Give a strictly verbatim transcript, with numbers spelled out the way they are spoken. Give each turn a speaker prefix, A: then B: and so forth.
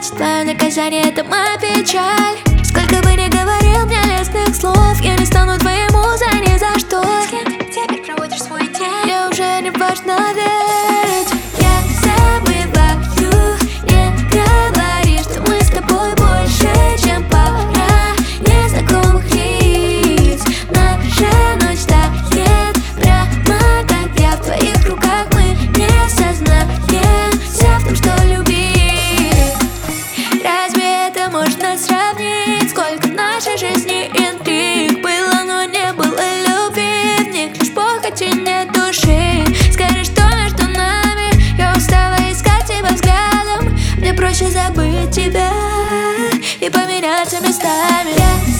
A: ночь, твое наказание — это моя печаль. Сколько бы ни говорил мне лестных слов, я не стану твоей музой ни за что. С кем ты теперь проводишь свой день? Мне уже не важно, ведь я забываю. Не говори, что мы с тобой больше, чем пара незнакомых лиц. Наша ночь тает прямо как я в твоих руках. Мы не сознаемся в том, что любить. Разве это можно сравнить? Сколько в нашей жизни интриг было, но не было любви. В них лишь похоть и нет души. Скажи, что между нами? Я устала искать тебя взглядом. Мне проще забыть тебя и поменяться местами. Я